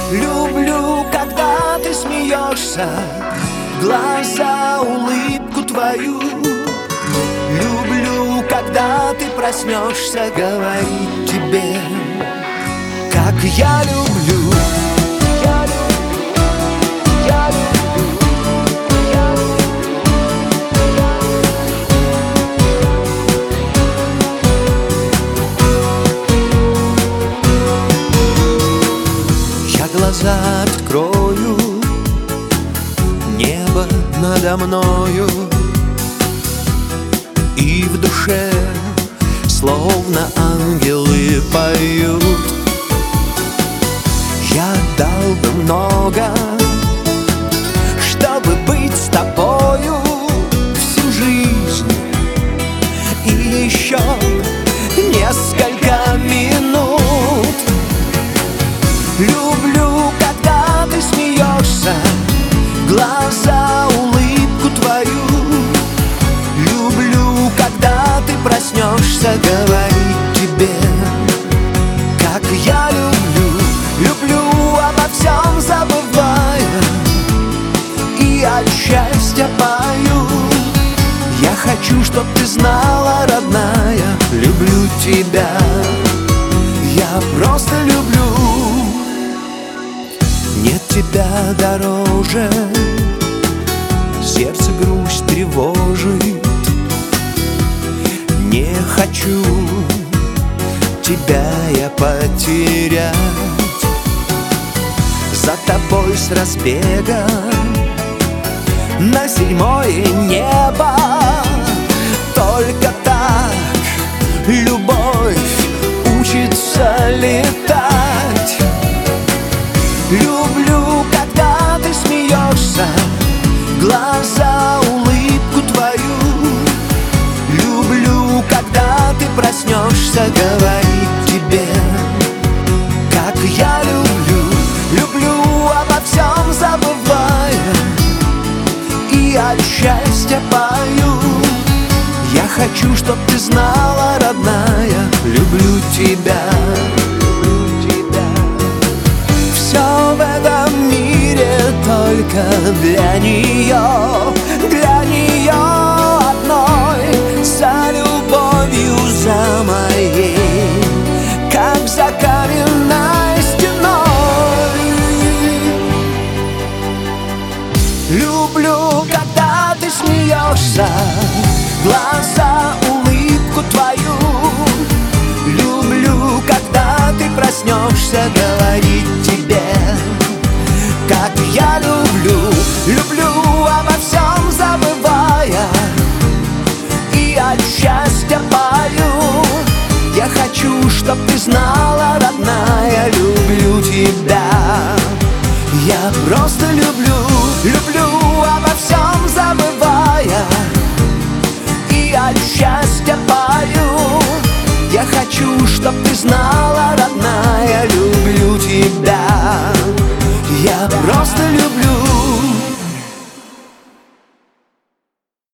Люблю, когда ты смеешься, глаза, улыбку твою. Люблю, когда ты проснешься, говорить тебе, как я люблю. Глаза открою, небо надо мною, и в душе словно ангелы поют. Я дал бы много, чтобы быть с тобою всю жизнь и еще несколько минут. Люблю, когда ты смеешься, глаза, улыбку твою. Люблю, когда ты проснешься, говорить тебе, как я люблю. Люблю, обо всем забывая, и от счастья пою. Я хочу, чтоб ты знала, родная, люблю тебя. Я просто люблю. Нет тебя дороже, сердце грусть тревожит. Не хочу тебя я потерять. За тобой с разбега на 7-е небо. Только так любовь учится летать. Люблю, когда ты смеешься, глаза, улыбку твою. Люблю, когда ты проснешься, говорить тебе, как я люблю. Люблю, обо всем забывая, и от счастья пою. Я хочу, чтоб ты знала, родная, люблю тебя. Все в этом мире только для нее одной. За любовью, за моей, как за каменной стеной. Люблю, когда ты смеешься, глаза, улыбку твою. Люблю, когда ты проснешься, говорить тебе, как я люблю. Люблю, обо всем забывая, и от счастья пою. Я хочу, чтоб ты знала, родная, люблю тебя. Я просто люблю. Люблю, обо всем забывая, и от счастья пою. Я хочу, чтоб ты знала, родная, люблю тебя. Я просто